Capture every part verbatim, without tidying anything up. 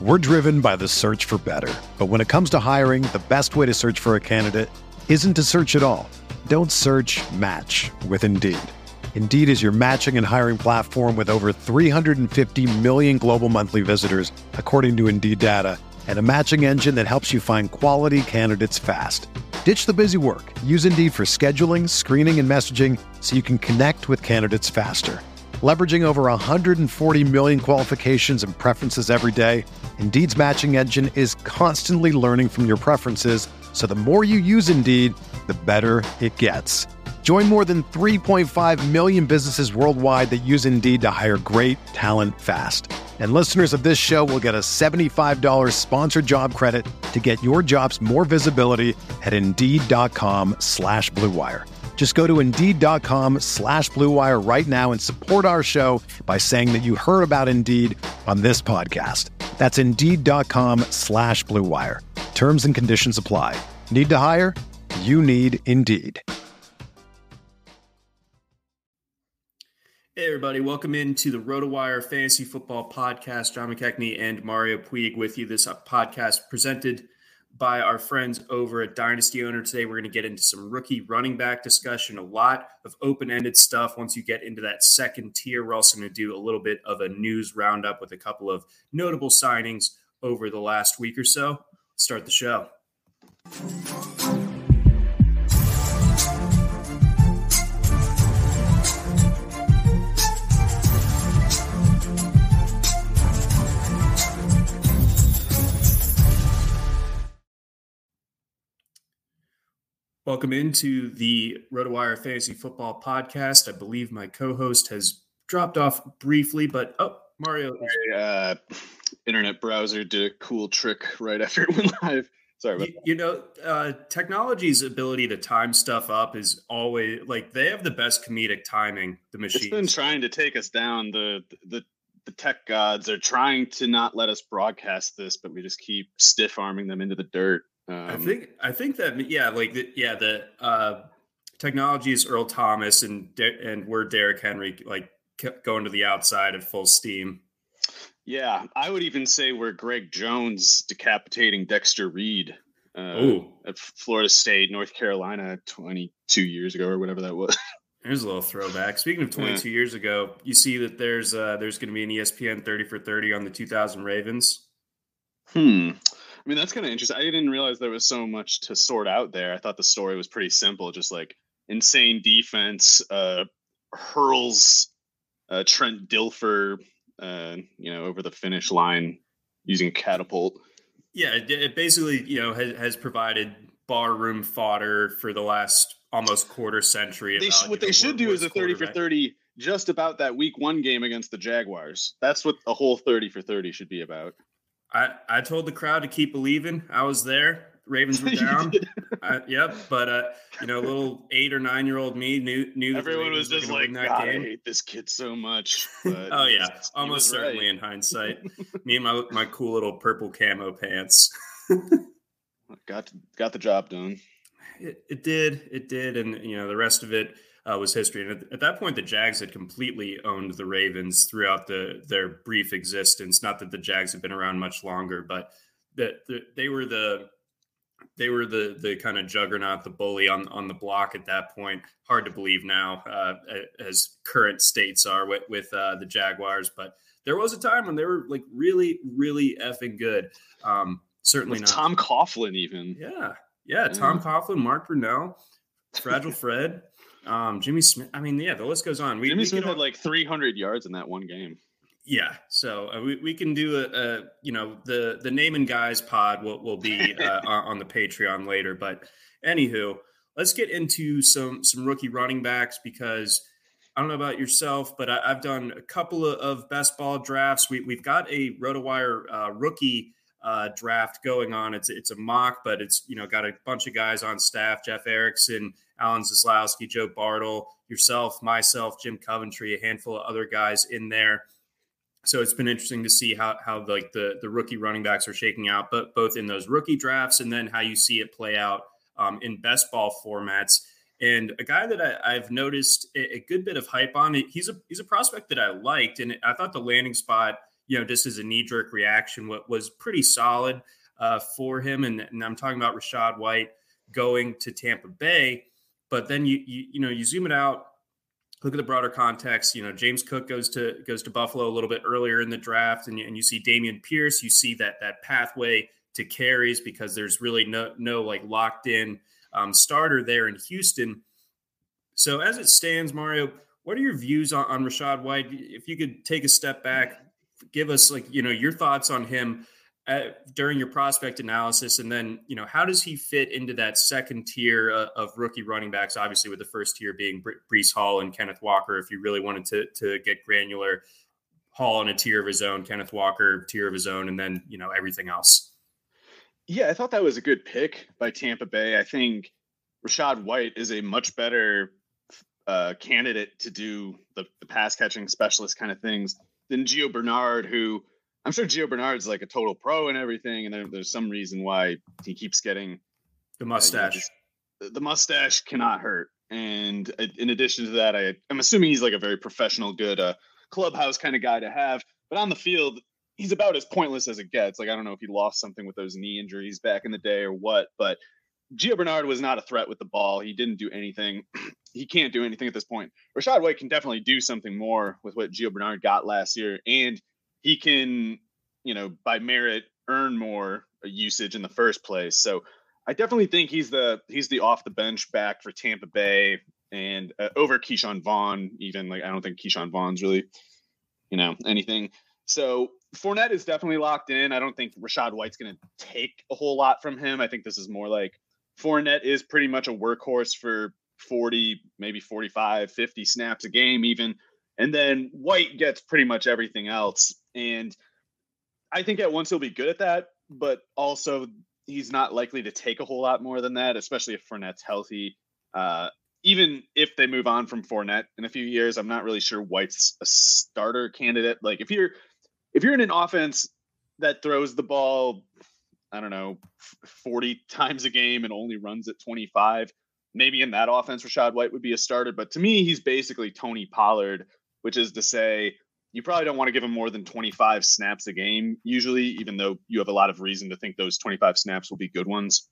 We're driven by the search for better. But when it comes to hiring, the best way to search for a candidate isn't to search at all. Don't search, match with Indeed. Indeed is your matching and hiring platform with over three hundred fifty million global monthly visitors, according to Indeed data, and a matching engine that helps you find quality candidates fast. Ditch the busy work. Use Indeed for scheduling, screening, and messaging so you can connect with candidates faster. Leveraging over one hundred forty million qualifications and preferences every day, Indeed's matching engine is constantly learning from your preferences, so the more you use Indeed, the better it gets. Join more than three point five million businesses worldwide that use Indeed to hire great talent fast. And listeners of this show will get a seventy-five dollars sponsored job credit to get your jobs more visibility at Indeed.com slash Blue Wire. Just go to Indeed.com slash Blue Wire right now and support our show by saying that you heard about Indeed on this podcast. That's Indeed.com slash Blue Wire. Terms and conditions apply. Need to hire? You need Indeed. Hey everybody, welcome into the RotoWire Fantasy Football Podcast. John McKechnie and Mario Puig with you. This podcast presented by our friends over at Dynasty Owner. Today we're going to get into some rookie running back discussion, a lot of open-ended stuff. Once you get into that second tier, we're also going to do a little bit of a news roundup with a couple of notable signings over the last week or so. Let's start the show. Welcome into the RotoWire Fantasy Football Podcast. I believe my co-host has dropped off briefly, but oh, Mario. My uh, internet browser did a cool trick right after it went live. Sorry about you, that. You know, uh, technology's ability to time stuff up is always, like, they have the best comedic timing, the machines. It's been trying to take us down. The, the, the tech gods are trying to not let us broadcast this, but we just keep stiff-arming them into the dirt. Um, I think I think that yeah, like the, yeah, the uh, technology is Earl Thomas and and we're Derrick Henry, like going to the outside at full steam. Yeah, I would even say we're Greg Jones decapitating Dexter Reed uh, at Florida State, North Carolina, twenty-two years ago or whatever that was. There's a little throwback. Speaking of twenty-two yeah. years ago, you see that there's uh, there's going to be an E S P N thirty for thirty on the two thousand Ravens. Hmm. I mean, that's kind of interesting. I didn't realize there was so much to sort out there. I thought the story was pretty simple, just like insane defense, uh, hurls uh, Trent Dilfer, uh, you know, over the finish line using a catapult. Yeah, it, it basically, you know, has, has provided barroom fodder for the last almost quarter century. They about, sh- what know, they should do is a thirty for thirty just about that week one game against the Jaguars. That's what a whole thirty for thirty should be about. I, I told the crowd to keep believing. I was there. Ravens were down. I, yep. But, uh, you know, little eight or nine year old me knew, knew everyone was just like, God, I hate this kid so much. But oh, yeah. Was, almost certainly right. In hindsight. Me and my, my cool little purple camo pants. got, got the job done. It, it did. It did. And, you know, the rest of it uh, was history. And at, at that point, the Jags had completely owned the Ravens throughout the their brief existence. Not that the Jags have been around much longer, but that the, they were the they were the the kind of juggernaut, the bully on, on the block at that point. Hard to believe now, uh, as current states are with, with uh, the Jaguars. But there was a time when they were like really, really effing good. Um, certainly with not Tom Coughlin even. Yeah. Yeah. yeah. Tom Coughlin, Mark Brunell, Fragile Fred. Um, Jimmy Smith. I mean, yeah, the list goes on. We, Jimmy we Smith had like three hundred yards in that one game. Yeah, so uh, we we can do a, a you know the the name and guys pod will will be uh, on the Patreon later. But anywho, let's get into some some rookie running backs because I don't know about yourself, but I, I've done a couple of, of best ball drafts. We we've got a RotoWire uh, rookie uh, draft going on. It's it's a mock, but it's you know got a bunch of guys on staff: Jeff Erickson, Alan Zaslowski, Joe Bartle, yourself, myself, Jim Coventry, a handful of other guys in there. So it's been interesting to see how how like the the rookie running backs are shaking out, but both in those rookie drafts and then how you see it play out um, in best ball formats. And a guy that I, I've noticed a, a good bit of hype on, he's a he's a prospect that I liked, and I thought the landing spot, you know, just as a knee jerk reaction, what was pretty solid uh, for him. And, and I'm talking about Rachaad White going to Tampa Bay. But then you, you you know, you zoom it out, look at the broader context. You know, James Cook goes to goes to Buffalo a little bit earlier in the draft, and you, and you see Dameon Pierce. You see that that pathway to carries because there's really no no like locked in um, starter there in Houston. So as it stands, Mario, what are your views on, on Rachaad White? If you could take a step back, give us like you know your thoughts on him At, during your prospect analysis, and then you know how does he fit into that second tier uh, of rookie running backs? Obviously, with the first tier being Bre- Breece Hall and Kenneth Walker. If you really wanted to to get granular, Hall in a tier of his own, Kenneth Walker tier of his own, and then you know everything else. Yeah, I thought that was a good pick by Tampa Bay. I think Rachaad White is a much better uh, candidate to do the, the pass catching specialist kind of things than Gio Bernard, who. I'm sure Gio Bernard's like a total pro and everything, and there, there's some reason why he keeps getting the mustache. Uh, you know, the mustache cannot hurt. And in addition to that, I, I'm assuming he's like a very professional, good uh, clubhouse kind of guy to have. But on the field, he's about as pointless as it gets. Like, I don't know if he lost something with those knee injuries back in the day or what, but Gio Bernard was not a threat with the ball. He didn't do anything. He can't do anything at this point. Rachaad White can definitely do something more with what Gio Bernard got last year. And he can, you know, by merit, earn more usage in the first place. So I definitely think he's the he's the off the bench back for Tampa Bay and uh, over Keyshawn Vaughn. Even like I don't think Keyshawn Vaughn's really, you know, anything. So Fournette is definitely locked in. I don't think Rachaad White's going to take a whole lot from him. I think this is more like Fournette is pretty much a workhorse for forty, maybe forty-five, fifty snaps a game even. And then White gets pretty much everything else. And I think at once he'll be good at that, but also he's not likely to take a whole lot more than that, especially if Fournette's healthy. Uh, even if they move on from Fournette in a few years, I'm not really sure White's a starter candidate. Like if you're if you're in an offense that throws the ball, I don't know, forty times a game and only runs at twenty-five, maybe in that offense, Rachaad White would be a starter. But to me, he's basically Tony Pollard, which is to say you probably don't want to give him more than twenty-five snaps a game usually, even though you have a lot of reason to think those twenty-five snaps will be good ones.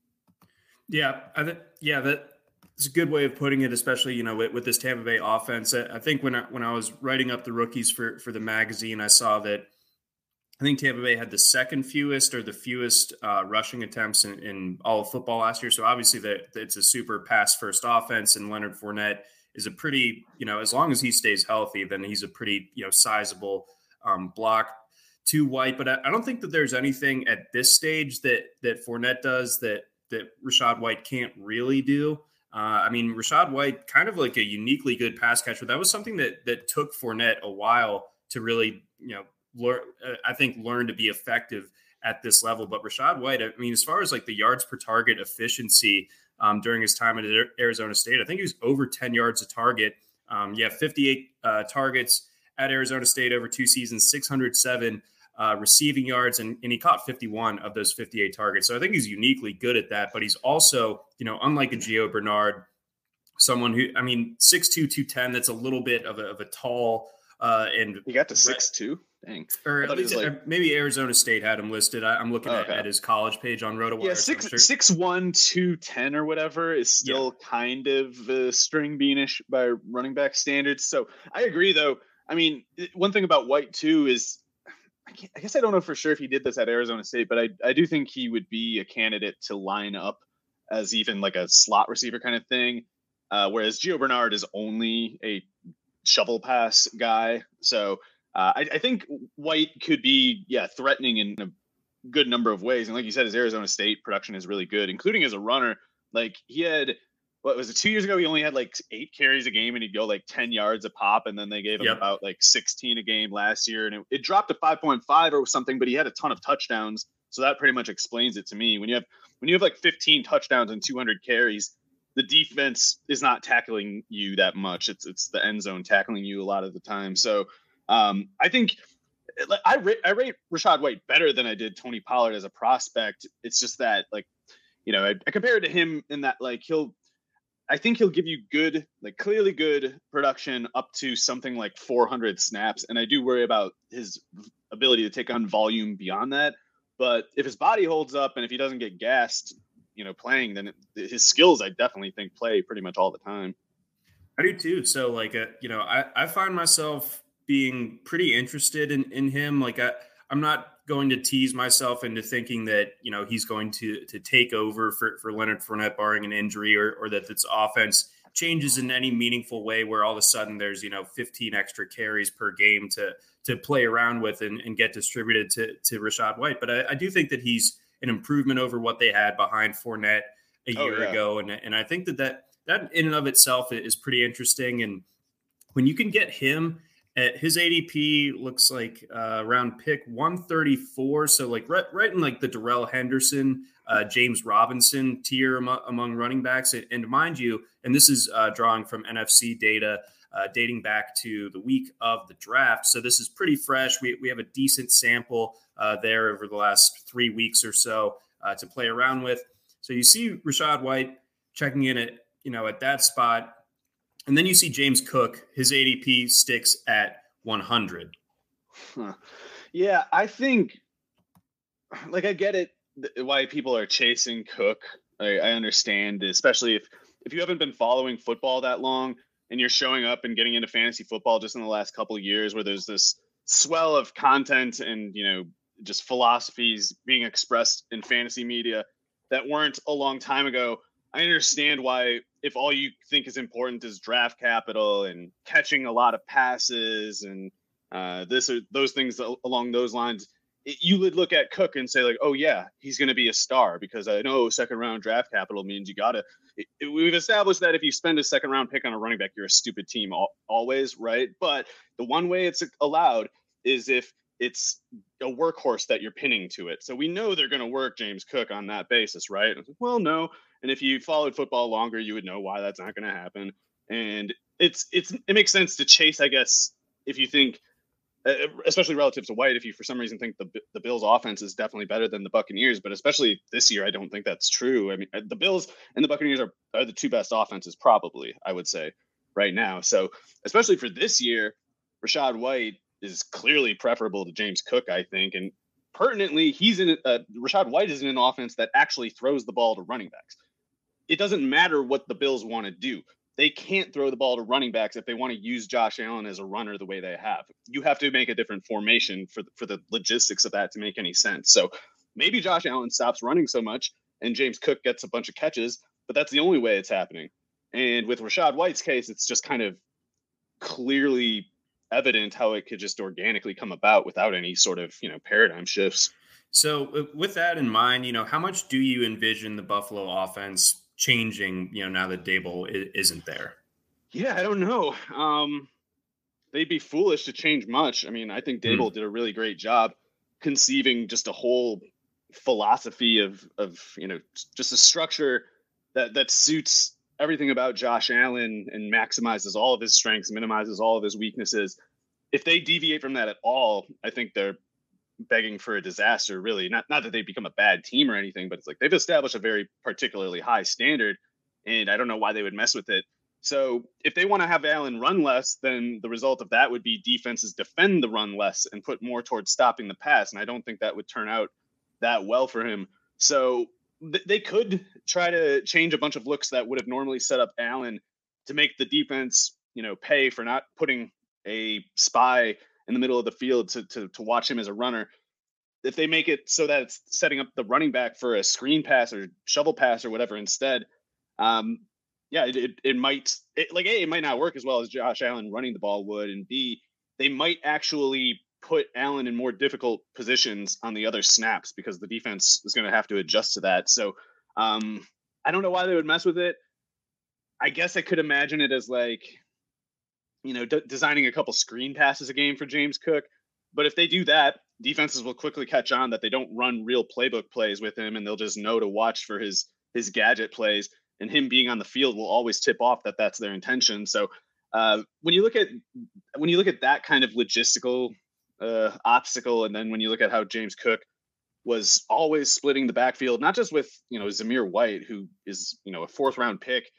Yeah, I th- yeah, that's a good way of putting it, especially, you know, with, with this Tampa Bay offense. I think when I, when I was writing up the rookies for, for the magazine, I saw that I think Tampa Bay had the second fewest or the fewest uh, rushing attempts in, in all of football last year. So obviously that it's a super pass first offense, and Leonard Fournette is a pretty, you know, as long as he stays healthy, then he's a pretty, you know, sizable um, block to White. But I, I don't think that there's anything at this stage that that Fournette does that that Rachaad White can't really do. Uh, I mean, Rachaad White, kind of like a uniquely good pass catcher. That was something that that took Fournette a while to really, you know, learn. Uh, I think learn to be effective at this level. But Rachaad White, I mean, as far as like the yards per target efficiency. Um, during his time at Arizona State, I think he was over ten yards a target. Um, yeah, fifty-eight uh, targets at Arizona State over two seasons, six hundred seven uh, receiving yards, and, and he caught fifty-one of those fifty-eight targets. So I think he's uniquely good at that. But he's also, you know, unlike a Gio Bernard, someone who, I mean, six two, two ten, that's a little bit of a, of a tall uh, and he got to six two. Dang. Or at least, like, maybe Arizona State had him listed. I, I'm looking oh, okay. at, at his college page on RotoWire. Yeah, six sure. six one two ten or whatever is still yeah. kind of uh, string beanish by running back standards. So I agree, though. I mean, one thing about White too is I, can't, I guess I don't know for sure if he did this at Arizona State, but I I do think he would be a candidate to line up as even like a slot receiver kind of thing. Uh, whereas Gio Bernard is only a shovel pass guy, so. Uh, I, I think White could be, yeah, threatening in a good number of ways. And like you said, his Arizona State production is really good, including as a runner. Like he had, what was it, two years ago, he only had like eight carries a game and he'd go like ten yards a pop. And then they gave him yep. about like sixteen a game last year. And it, it dropped to five point five or something, but he had a ton of touchdowns. So that pretty much explains it to me. When you have, when you have like fifteen touchdowns and two hundred carries, the defense is not tackling you that much. It's, it's the end zone tackling you a lot of the time. So, Um, I think I rate, I rate Rachaad White better than I did Tony Pollard as a prospect. It's just that, like, you know, I, I compared to him in that, like, he'll, I think he'll give you good, like clearly good production up to something like four hundred snaps. And I do worry about his ability to take on volume beyond that. But if his body holds up and if he doesn't get gassed, you know, playing, then it, his skills, I definitely think, play pretty much all the time. I do too. So like, uh, you know, I, I find myself being pretty interested in, in him. Like I, I'm not going to tease myself into thinking that, you know, he's going to to take over for, for Leonard Fournette barring an injury, or, or that this offense changes in any meaningful way where all of a sudden there's, you know, fifteen extra carries per game to to play around with and, and get distributed to, to Rachaad White. But I, I do think that he's an improvement over what they had behind Fournette a Oh, year yeah. ago. And, and I think that, that that in and of itself is pretty interesting. And when you can get him at his A D P looks like uh, around pick one thirty-four. So like right, right in like the Darrell Henderson, uh, James Robinson tier among, among running backs. And mind you, and this is uh, drawing from N F C data uh, dating back to the week of the draft. So this is pretty fresh. We, we have a decent sample uh, there over the last three weeks or so uh, to play around with. So you see Rachaad White checking in at, you know, at that spot. And then you see James Cook, his A D P sticks at one hundred. Huh. Yeah, I think, like, I get it, why people are chasing Cook. I, I understand, especially if, if you haven't been following football that long and you're showing up and getting into fantasy football just in the last couple of years where there's this swell of content and, you know, just philosophies being expressed in fantasy media that weren't a long time ago. I understand why, if all you think is important is draft capital and catching a lot of passes and uh, this or those things along those lines, it, you would look at Cook and say like, oh yeah, he's going to be a star, because I know second round draft capital means you got to, we've established that if you spend a second round pick on a running back, you're a stupid team all, always. Right. But the one way it's allowed is if it's a workhorse that you're pinning to it. So we know they're going to work James Cook on that basis, right? Well, no. And if you followed football longer, you would know why that's not going to happen. And it's it's it makes sense to chase, I guess, if you think, especially relative to White, if you for some reason think the the Bills' offense is definitely better than the Buccaneers, but especially this year, I don't think that's true. I mean, the Bills and the Buccaneers are, are the two best offenses, probably, I would say, right now. So especially for this year, Rachaad White is clearly preferable to James Cook, I think. And pertinently, he's in uh, Rachaad White is in an offense that actually throws the ball to running backs. It doesn't matter what the Bills want to do. They can't throw the ball to running backs if they want to use Josh Allen as a runner the way they have. You have to make a different formation for the, for the logistics of that to make any sense. So maybe Josh Allen stops running so much and James Cook gets a bunch of catches, but that's the only way it's happening. And with Rachaad White's case, it's just kind of clearly evident how it could just organically come about without any sort of, you know, paradigm shifts. So with that in mind, you know, how much do you envision the Buffalo offense changing, you know, now that Dable isn't there? Yeah, I don't know. Um, they'd be foolish to change much. I mean, I think Dable mm. did a really great job conceiving just a whole philosophy of, of, you know, just a structure that, that suits everything about Josh Allen and maximizes all of his strengths, minimizes all of his weaknesses. If they deviate from that at all, I think they're begging for a disaster, really. Not not that they become a bad team or anything, but it's like they've established a very particularly high standard, and I don't know why they would mess with it. So if they want to have Allen run less, then the result of that would be defenses defend the run less and put more towards stopping the pass, and I don't think that would turn out that well for him. So th- they could try to change a bunch of looks that would have normally set up Allen to make the defense, you know, pay for not putting a spy in the middle of the field to, to to watch him as a runner. If they make it so that it's setting up the running back for a screen pass or shovel pass or whatever instead, um, yeah, it, it, it might it, like A, it might not work as well as Josh Allen running the ball would, and B, they might actually put Allen in more difficult positions on the other snaps because the defense is going to have to adjust to that. So um, I don't know why they would mess with it. I guess I could imagine it as like, you know, d- designing a couple screen passes a game for James Cook. But if they do that, defenses will quickly catch on that they don't run real playbook plays with him, and they'll just know to watch for his his gadget plays. And him being on the field will always tip off that that's their intention. So uh, when you look at when you look at that kind of logistical uh, obstacle, and then when you look at how James Cook was always splitting the backfield, not just with, you know, Zamir White, who is, you know, a fourth round pick,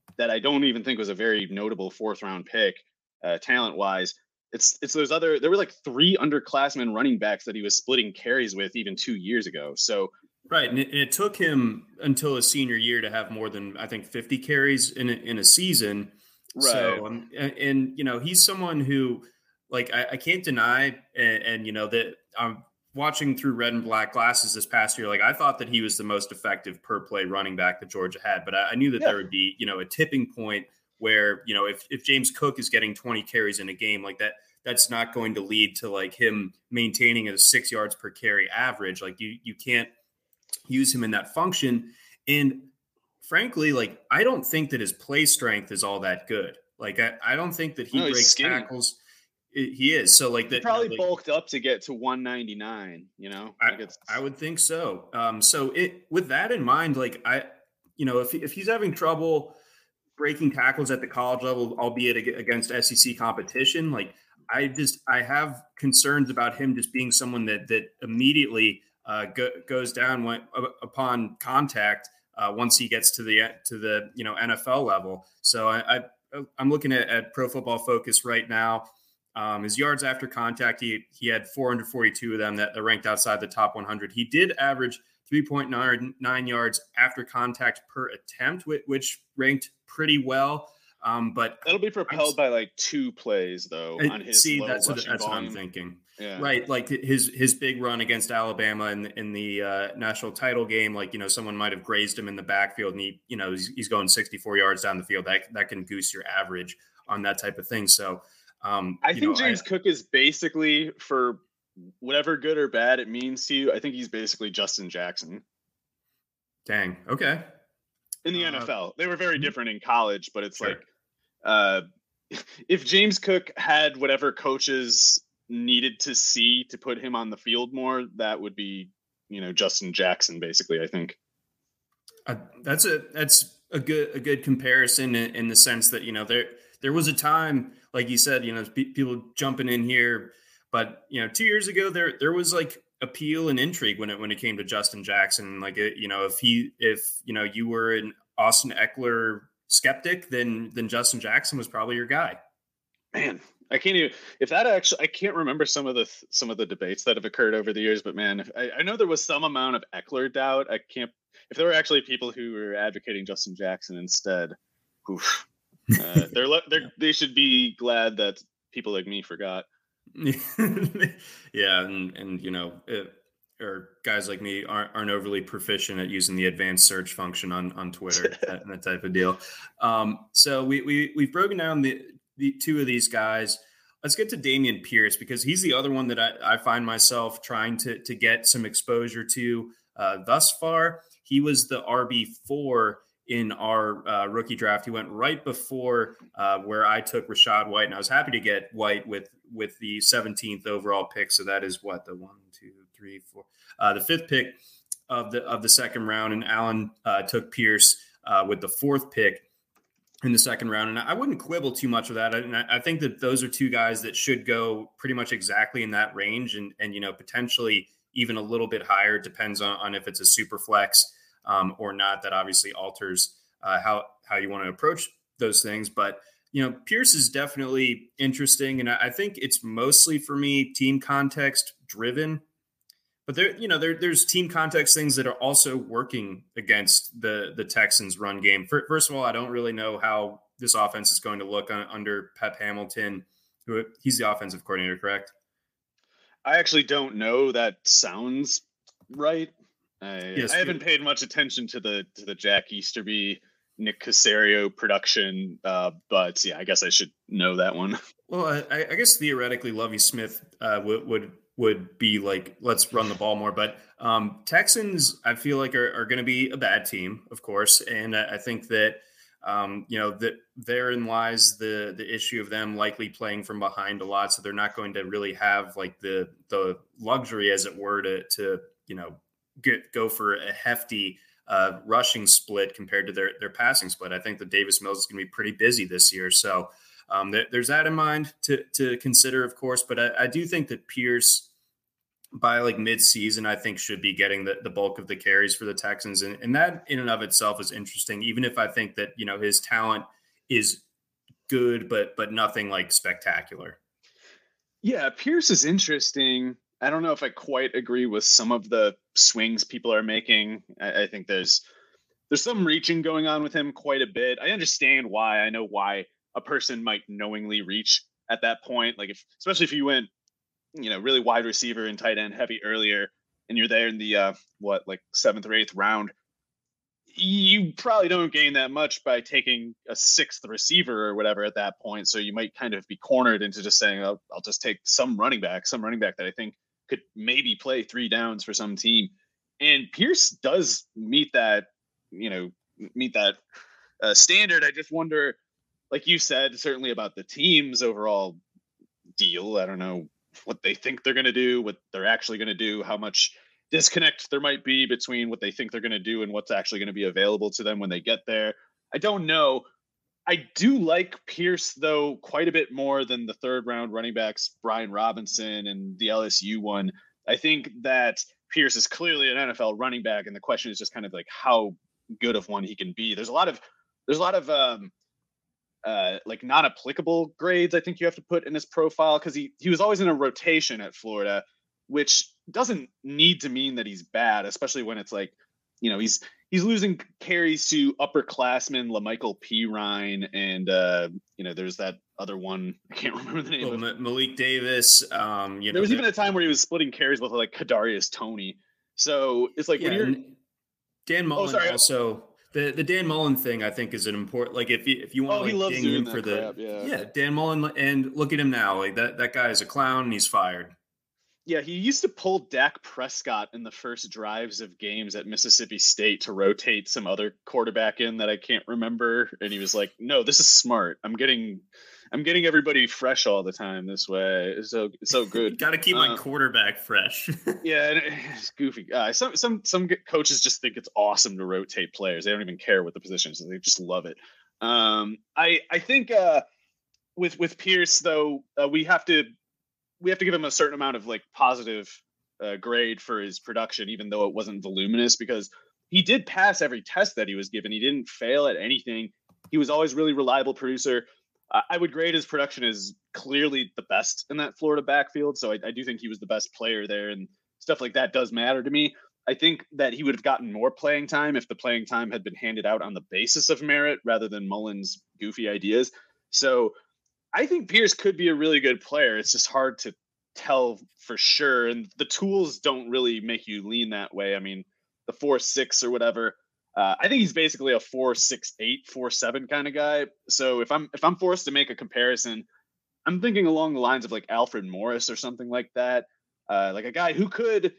that I don't even think was a very notable fourth round pick, uh, talent wise. It's it's those other. There were like three underclassmen running backs that he was splitting carries with even two years ago. So right, and it, and it took him until his senior year to have more than I think fifty carries in a, in a season. Right. So um, and, and you know he's someone who like I, I can't deny, and, and you know that I'm watching through red and black glasses this past year. Like I thought that he was the most effective per play running back that Georgia had, but I, I knew that yeah. there would be you know a tipping point where, you know, if, if James Cook is getting twenty carries in a game like that, that's not going to lead to like him maintaining a six yards per carry average. Like you, you can't use him in that function. And frankly, like, I don't think that his play strength is all that good. Like, I, I don't think that he no, breaks tackles. It, he is. So like that he probably you know, like, bulked up to get to one ninety-nine, you know, I, like I would think so. Um, so it, with that in mind, like I, you know, if, if he's having trouble breaking tackles at the college level, albeit against S E C competition, like I just I have concerns about him just being someone that that immediately uh, go, goes down when, uh, upon contact uh, once he gets to the to the you know N F L level. So I, I I'm looking at, at Pro Football Focus right now. Um, his yards after contact, he he had four hundred forty-two of them that are ranked outside the top one hundred. He did average three point nine yards after contact per attempt, which ranked pretty well. Um, but that'll be propelled by like two plays though I, on his see low that's what, that's volume. what I'm thinking. Yeah. Right, like his his big run against Alabama in the, in the uh, national title game, like you know someone might have grazed him in the backfield and he you know he's, he's going sixty-four yards down the field. That that can goose your average on that type of thing. So um, I think know, James I, Cook is basically, for whatever good or bad it means to you, I think he's basically Justin Jackson. Dang. Okay. In the uh, N F L, they were very different in college, but it's sure. like, uh, if James Cook had whatever coaches needed to see to put him on the field more, that would be, you know, Justin Jackson, basically, I think. Uh, that's a, that's a good, a good comparison in, in the sense that, you know, there, there was a time, like you said, you know, people jumping in here, but, you know, two years ago there, there was like appeal and intrigue when it, when it came to Justin Jackson. Like, it, you know, if he, if, you know, you were an Austin Eckler skeptic, then, then Justin Jackson was probably your guy. Man, I can't even, if that actually, I can't remember some of the, some of the debates that have occurred over the years, but man, if, I, I know there was some amount of Eckler doubt. I can't, if there were actually people who were advocating Justin Jackson instead, oof, uh, they're, they're, they should be glad that people like me forgot. Yeah. And, and, you know, it, or guys like me aren't, aren't overly proficient at using the advanced search function on, on Twitter and that type of deal. Um, so we, we, we've broken down the, the two of these guys. Let's get to Dameon Pierce, because he's the other one that I, I find myself trying to, to get some exposure to uh, thus far. He was the R B four in our uh, rookie draft. He went right before uh, where I took Rachaad White, and I was happy to get White with, with the seventeenth overall pick. So that is what the one, two, three, four, uh, the fifth pick of the, of the second round. And Alan uh, took Pierce uh, with the fourth pick in the second round. And I wouldn't quibble too much with that. And I think that those are two guys that should go pretty much exactly in that range. And, and, you know, potentially even a little bit higher. It depends on, on if it's a super flex um, or not. That obviously alters uh, how, how you want to approach those things. But, you know, Pierce is definitely interesting. And I think it's mostly for me, team context driven. But there, you know, there, there's team context things that are also working against the the Texans' run game. First of all, I don't really know how this offense is going to look on, under Pep Hamilton, who he's the offensive coordinator, correct? I actually don't know. That sounds right. I, yes, I haven't paid much attention to the to the Jack Easterby, Nick Caserio production, uh, but yeah, I guess I should know that one. Well, I, I guess theoretically, Lovie Smith uh, would would. would be like, let's run the ball more. But um, Texans, I feel like are, are going to be a bad team, of course. And I, I think that, um, you know, that therein lies the, the issue of them likely playing from behind a lot. So they're not going to really have like the, the luxury, as it were, to, to, you know, get, go for a hefty uh, rushing split compared to their, their passing split. I think that Davis Mills is going to be pretty busy this year. So Um, there, there's that in mind to, to consider, of course, but I, I do think that Pierce by like mid-season, I think should be getting the, the bulk of the carries for the Texans. And, and that in and of itself is interesting, even if I think that, you know, his talent is good, but but nothing like spectacular. Yeah, Pierce is interesting. I don't know if I quite agree with some of the swings people are making. I, I think there's there's some reaching going on with him quite a bit. I understand why. I know why a person might knowingly reach at that point. Like if, especially if you went, you know, really wide receiver and tight end heavy earlier, and you're there in the uh, what like seventh or eighth round, you probably don't gain that much by taking a sixth receiver or whatever at that point. So you might kind of be cornered into just saying, oh, I'll just take some running back, some running back that I think could maybe play three downs for some team. And Pierce does meet that, you know, meet that uh, standard. I just wonder, like you said, certainly about the team's overall deal. I don't know what they think they're going to do, what they're actually going to do, how much disconnect there might be between what they think they're going to do and what's actually going to be available to them when they get there. I don't know. I do like Pierce, though, quite a bit more than the third round running backs, Brian Robinson and the L S U one. I think that Pierce is clearly an N F L running back, and the question is just kind of like how good of one he can be. There's a lot of there's a lot of um, uh, like non-applicable grades I think you have to put in his profile, because he he was always in a rotation at Florida, which doesn't need to mean that he's bad, especially when it's like, you know, he's he's losing carries to upperclassmen LaMichael Pirine, and uh, you know, there's that other one I can't remember the name well, of. Malik Davis. Um, you know, there was even a time where he was splitting carries with like Kadarius Toney. So it's like yeah, when you're Dan Mullen oh, sorry. also. The the Dan Mullen thing, I think, is an important, like if you if you want oh, to like, ding him for the crap, yeah. yeah Dan Mullen, and look at him now, like that that guy is a clown and he's fired. Yeah, he used to pull Dak Prescott in the first drives of games at Mississippi State to rotate some other quarterback in that I can't remember, and he was like, "No, this is smart. I'm getting, I'm getting everybody fresh all the time this way. It's so it's so good. Got to keep uh, my quarterback fresh." Yeah, and it's goofy. Uh, some some some coaches just think it's awesome to rotate players. They don't even care what the position is; they just love it. Um, I I think uh, with with Pierce though, uh, we have to. we have to give him a certain amount of like positive uh, grade for his production, even though it wasn't voluminous, because he did pass every test that he was given. He didn't fail at anything. He was always really reliable producer. Uh, I would grade his production as clearly the best in that Florida backfield. So I, I do think he was the best player there, and stuff like that does matter to me. I think that he would have gotten more playing time if the playing time had been handed out on the basis of merit rather than Mullen's goofy ideas. So I think Pierce could be a really good player. It's just hard to tell for sure. And the tools don't really make you lean that way. I mean, the four, six or whatever, uh, I think he's basically a four, six, eight, four, seven kind of guy. So if I'm, if I'm forced to make a comparison, I'm thinking along the lines of like Alfred Morris or something like that. Uh, like a guy who could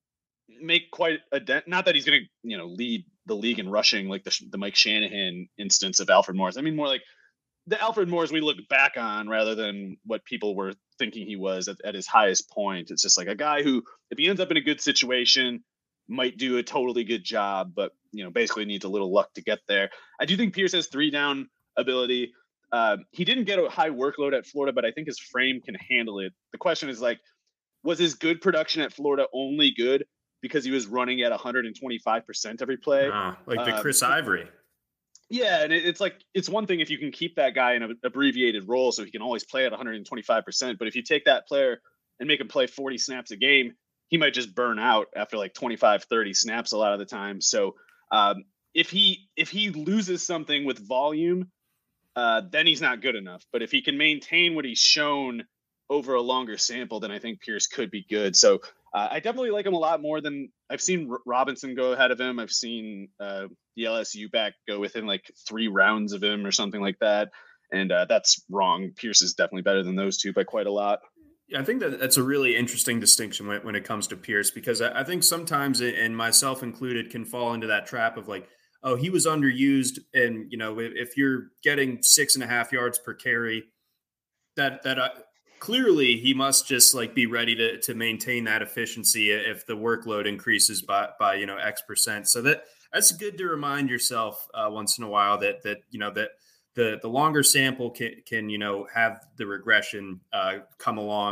make quite a dent. Not that he's going to, you know, lead the league in rushing, like the, the Mike Shanahan instance of Alfred Morris. I mean, more like the Alfred Morris we look back on rather than what people were thinking he was at, at his highest point. It's just like a guy who, if he ends up in a good situation, might do a totally good job, but, you know, basically needs a little luck to get there. I do think Pierce has three down ability. Uh, he didn't get a high workload at Florida, but I think his frame can handle it. The question is like, was his good production at Florida only good because he was running at one hundred twenty-five percent every play? Ah, like the uh, Chris Ivory. Yeah, and it's like, it's one thing if you can keep that guy in an abbreviated role so he can always play at one hundred twenty-five percent, but if you take that player and make him play forty snaps a game, he might just burn out after like twenty-five, thirty snaps a lot of the time. So um, if he if he loses something with volume, uh, then he's not good enough. But if he can maintain what he's shown over a longer sample, then I think Pierce could be good. So uh, I definitely like him a lot more than I've seen R- Robinson go ahead of him. I've seen uh, the L S U back go within like three rounds of him or something like that. And uh, that's wrong. Pierce is definitely better than those two by quite a lot. Yeah, I think that that's a really interesting distinction when, when it comes to Pierce, because I, I think sometimes, and myself included, can fall into that trap of like, oh, he was underused. And, you know, if, if you're getting six and a half yards per carry, that, that, uh, clearly he must just like be ready to to maintain that efficiency if the workload increases by, by, you know, X percent. So that that's good to remind yourself uh, once in a while that, that, you know, that the, the longer sample can, can, you know, have the regression uh, come along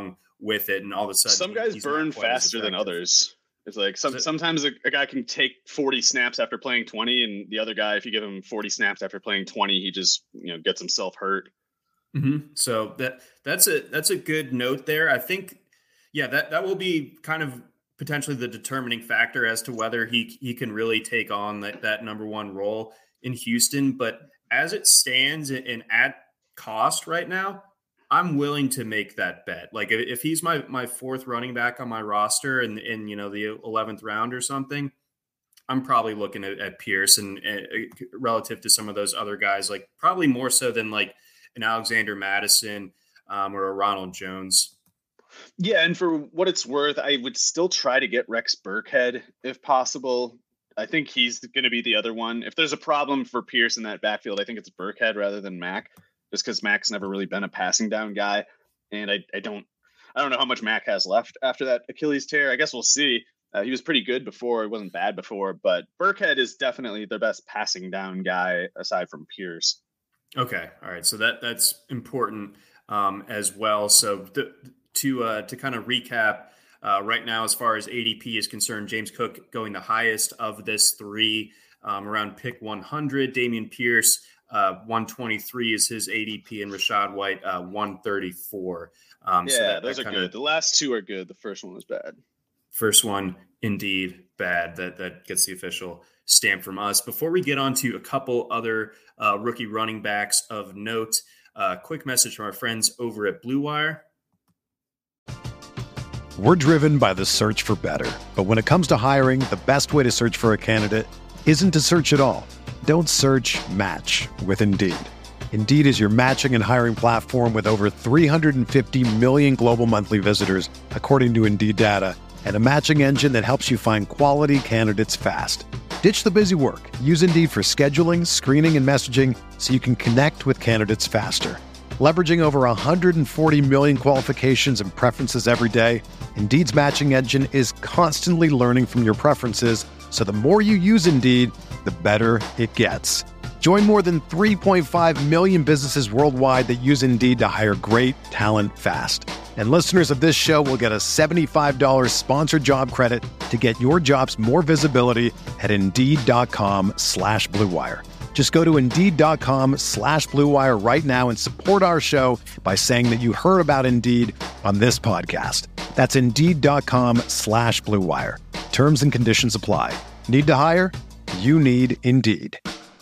with it, and all of a sudden some guys he's burn faster than others. It's like some, so, sometimes a, a guy can take forty snaps after playing twenty, and the other guy, if you give him forty snaps after playing twenty, he just, you know, gets himself hurt. Mm-hmm. So that that's a that's a good note there. I think, yeah, that that will be kind of potentially the determining factor as to whether he he can really take on that that number one role in Houston. But as it stands and at cost right now, I'm willing to make that bet. Like if he's my my fourth running back on my roster and in, in you know the eleventh round or something, I'm probably looking at, at Pierce and, and relative to some of those other guys, like probably more so than like an Alexander Madison um, or a Ronald Jones. Yeah, and for what it's worth, I would still try to get Rex Burkhead if possible. I think he's going to be the other one. If there's a problem for Pierce in that backfield, I think it's Burkhead rather than Mack, just because Mack's never really been a passing down guy. And I, I don't I don't know how much Mack has left after that Achilles tear. I guess we'll see. Uh, he was pretty good before. He wasn't bad before. But Burkhead is definitely their best passing down guy aside from Pierce. Okay. All right. So that that's important um, as well. So the, to uh, to kind of recap, uh, right now, as far as A D P is concerned, James Cook going the highest of this three, um, around pick one hundred. Dameon Pierce, uh, one twenty-three is his A D P, and Rachaad White, uh, one thirty-four. Um, yeah, so that, those that are kinda, good. The last two are good. The first one was bad. First one, indeed, bad. That that gets the official stamp from us. Before we get on to a couple other uh, rookie running backs of note, uh, quick message from our friends over at Blue Wire. We're driven by the search for better. But when it comes to hiring, the best way to search for a candidate isn't to search at all. Don't search, match with Indeed. Indeed is your matching and hiring platform with over three hundred fifty million global monthly visitors, according to Indeed data, and a matching engine that helps you find quality candidates fast. Ditch the busy work. Use Indeed for scheduling, screening, and messaging so you can connect with candidates faster. Leveraging over one hundred forty million qualifications and preferences every day, Indeed's matching engine is constantly learning from your preferences, so the more you use Indeed, the better it gets. Join more than three point five million businesses worldwide that use Indeed to hire great talent fast. And listeners of this show will get a seventy-five dollars sponsored job credit to get your jobs more visibility at Indeed.com slash Blue Wire. Just go to Indeed.com slash Blue Wire right now and support our show by saying that you heard about Indeed on this podcast. That's Indeed.com slash Blue Wire. Terms and conditions apply. Need to hire? You need Indeed.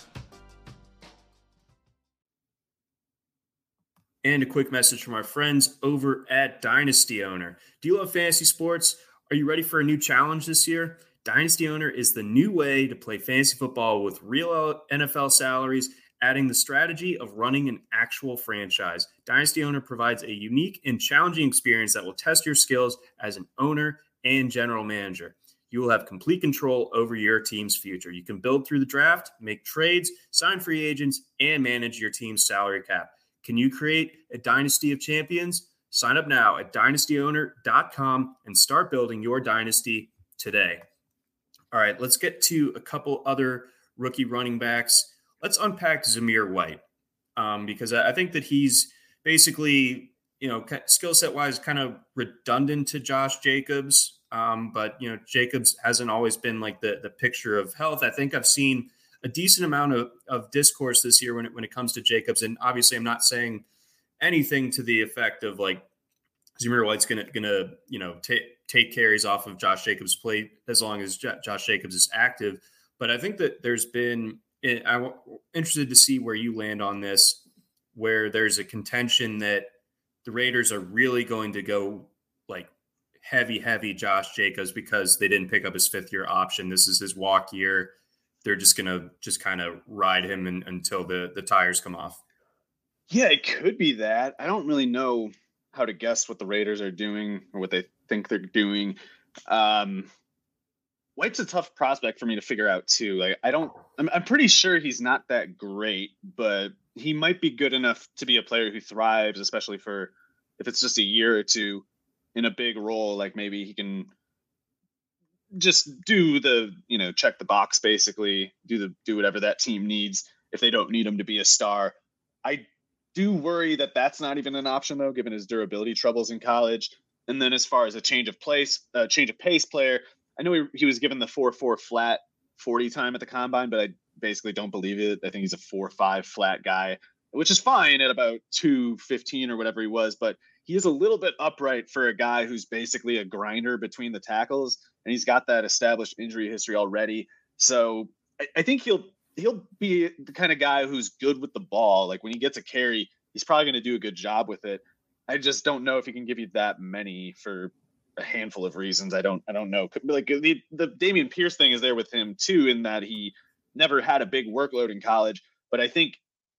And a quick message from our friends over at Dynasty Owner. Do you love fantasy sports? Are you ready for a new challenge this year? Dynasty Owner is the new way to play fantasy football with real N F L salaries, adding the strategy of running an actual franchise. Dynasty Owner provides a unique and challenging experience that will test your skills as an owner and general manager. You will have complete control over your team's future. You can build through the draft, make trades, sign free agents, and manage your team's salary cap. Can you create a dynasty of champions? Sign up now at dynasty owner dot com and start building your dynasty today. All right, let's get to a couple other rookie running backs. Let's unpack Zamir White um, because I think that he's basically, you know, skill set wise, kind of redundant to Josh Jacobs. Um, but, you know, Jacobs hasn't always been like the, the picture of health. I think I've seen a decent amount of, of discourse this year when it, when it comes to Jacobs. And obviously I'm not saying anything to the effect of like Zamir White's going to, going to, you know, take, take carries off of Josh Jacobs' plate as long as J- Josh Jacobs is active. But I think that there's been, I'm interested to see where you land on this, where there's a contention that the Raiders are really going to go like heavy, heavy Josh Jacobs because they didn't pick up his fifth year option. This is his walk year. They're just going to just kind of ride him in, until the, the tires come off. Yeah, it could be that. I don't really know how to guess what the Raiders are doing or what they think they're doing. Um, White's a tough prospect for me to figure out too. Like, I don't, I'm, I'm pretty sure he's not that great, but he might be good enough to be a player who thrives, especially for if it's just a year or two in a big role. Like maybe he can just do the, you know, check the box, basically do the, do whatever that team needs if they don't need him to be a star. I do worry that that's not even an option though, given his durability troubles in college. And then as far as a change of place, uh, change of pace player, I know he, he was given the four four flat forty time at the combine, but I basically don't believe it. I think he's a four five flat guy, which is fine at about two fifteen or whatever he was, but he is a little bit upright for a guy who's basically a grinder between the tackles, and he's got that established injury history already. So I, I think he'll he'll be the kind of guy who's good with the ball. Like when he gets a carry, he's probably going to do a good job with it. I just don't know if he can give you that many for a handful of reasons. I don't I don't know. Like the the Dameon Pierce thing is there with him too, in that he never had a big workload in college. But I think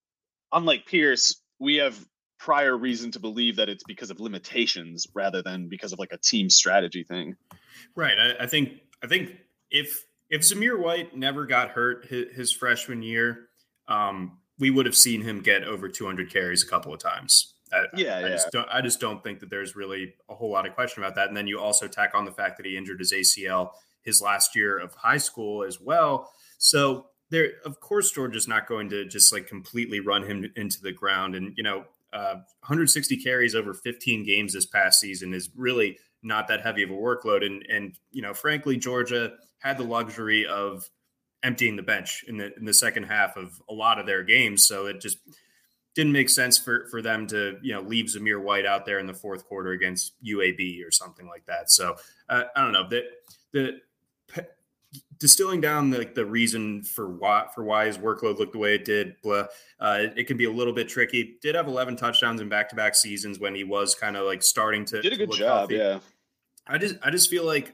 unlike Pierce, we have prior reason to believe that it's because of limitations rather than because of like a team strategy thing. Right. I, I think I think if if Zamir White never got hurt his, his freshman year, um, we would have seen him get over two hundred carries a couple of times. I, yeah, I, yeah. I just don't. I just don't think that there's really a whole lot of question about that. And then you also tack on the fact that he injured his A C L his last year of high school as well. So there, of course, Georgia's not going to just like completely run him into the ground. And you know, uh, one hundred sixty carries over fifteen games this past season is really not that heavy of a workload. And and you know, frankly, Georgia had the luxury of emptying the bench in the in the second half of a lot of their games. So it just didn't make sense for, for them to, you know, leave Zamir White out there in the fourth quarter against U A B or something like that. So uh, I don't know that the p- distilling down the, like the reason for why, for why his workload looked the way it did, blah, uh, it, it can be a little bit tricky. Did have eleven touchdowns in back-to-back seasons when he was kind of like starting to, did a to good job. healthy. Yeah. I just, I just feel like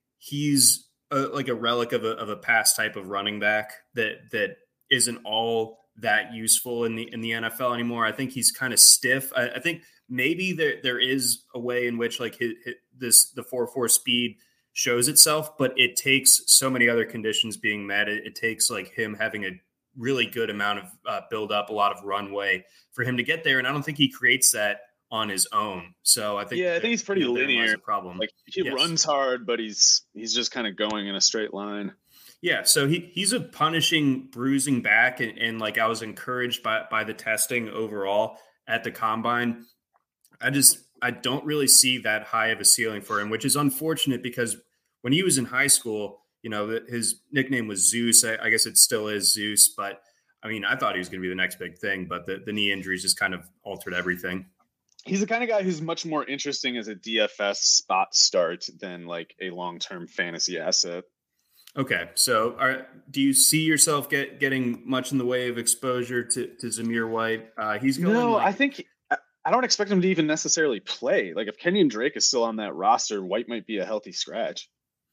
he's a, like a relic of a, of a past type of running back that, that isn't all that useful in the in the N F L anymore. I think he's kind of stiff. I, I think maybe there there is a way in which like his, his, this the four four speed shows itself, but it takes so many other conditions being met. It, it takes like him having a really good amount of uh, build up, a lot of runway for him to get there, and I don't think he creates that on his own. So I think yeah, I think he's pretty you know, linear. Problem. Like he yes. runs hard, but he's he's just kind of going in a straight line. Yeah, so he he's a punishing, bruising back, and, and like I was encouraged by by the testing overall at the combine. I just I don't really see that high of a ceiling for him, which is unfortunate because when he was in high school, you know, his nickname was Zeus. I, I guess it still is Zeus, but I mean, I thought he was going to be the next big thing, but the, the knee injuries just kind of altered everything. He's the kind of guy who's much more interesting as a D F S spot start than like a long-term fantasy asset. Okay, so are, do you see yourself get, getting much in the way of exposure to, to Zamir White? Uh, he's going. No, like, I think I, I don't expect him to even necessarily play. Like if Kenyon Drake is still on that roster, White might be a healthy scratch.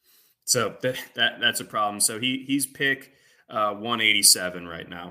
So that, that that's a problem. So he he's pick uh, one eighty-seven right now.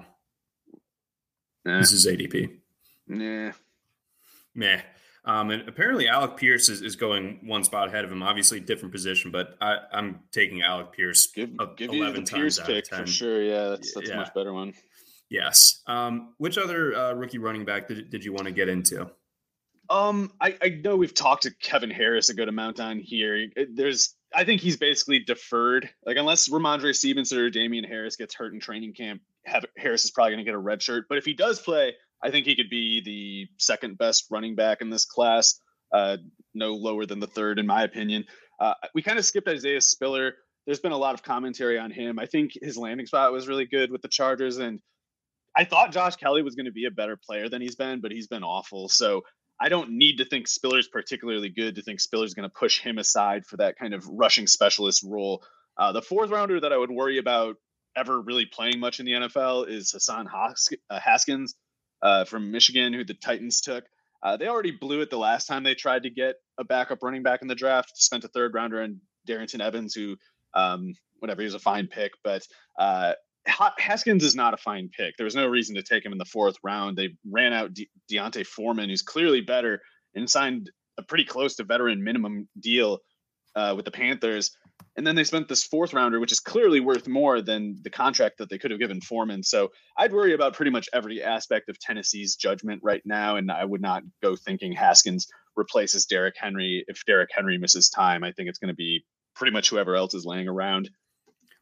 Nah. This is A D P. Nah. Meh. Um, and apparently Alec Pierce is, is going one spot ahead of him. Obviously, different position, but I, I'm taking Alec Pierce. Give, give you the Pierce pick for sure. Yeah, that's that's yeah. a much better one. Yes. Um, which other uh, rookie running back did, did you want to get into? Um, I, I know we've talked to Kevin Harris a good amount on here. There's, I think he's basically deferred. Like unless Ramondre Stevenson or Damian Harris gets hurt in training camp, Harris is probably going to get a red shirt. But if he does play, I think he could be the second best running back in this class, uh, no lower than the third, in my opinion. Uh, we kind of skipped Isaiah Spiller. There's been a lot of commentary on him. I think his landing spot was really good with the Chargers. And I thought Josh Kelly was going to be a better player than he's been, but he's been awful. So I don't need to think Spiller's particularly good to think Spiller's going to push him aside for that kind of rushing specialist role. Uh, the fourth rounder that I would worry about ever really playing much in the N F L is Hassan Haskins. Uh, from Michigan, who the Titans took. Uh, they already blew it the last time they tried to get a backup running back in the draft. Spent a third rounder on Darrington Evans, who, um, whatever, he was a fine pick. But uh, Haskins is not a fine pick. There was no reason to take him in the fourth round. They ran out De- Deontay Foreman, who's clearly better, and signed a pretty close to veteran minimum deal uh, with the Panthers. And then they spent this fourth rounder, which is clearly worth more than the contract that they could have given Foreman. So I'd worry about pretty much every aspect of Tennessee's judgment right now. And I would not go thinking Haskins replaces Derrick Henry. If Derrick Henry misses time, I think it's going to be pretty much whoever else is laying around.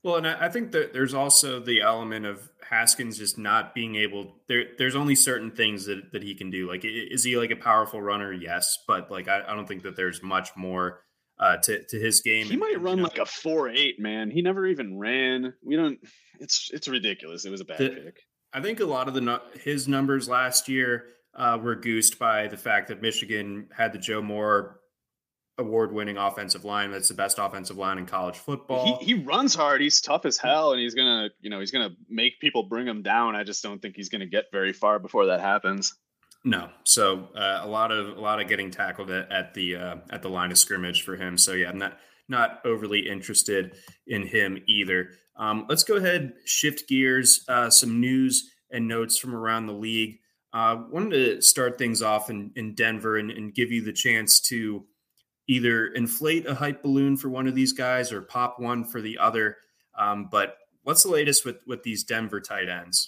Well, and I, I think that there's also the element of Haskins just not being able. There, there's only certain things that that he can do. Like, i- is he like a powerful runner? Yes, but like I, I don't think that there's much more uh, to to his game. He And, might and you run know, like a four eight, man. He never even ran. We don't. It's it's ridiculous. It was a bad the, pick. I think a lot of the nu- his numbers last year uh, were goosed by the fact that Michigan had the Joe Moore award-winning offensive line. That's the best offensive line in college He football. he runs hard. He's tough as hell, and he's gonna you know he's gonna make people bring him down. I just don't think he's gonna get very far before that happens. No, so uh, a lot of a lot of getting tackled at, at the uh, at the line of scrimmage for him. So yeah, I'm not not overly interested in him either. Um, let's go ahead, shift gears. Uh, some news and notes from around the league. Uh, wanted to start things off in, in Denver and, and give you the chance to either inflate a hype balloon for one of these guys or pop one for the other. Um, but what's the latest with with these Denver tight ends?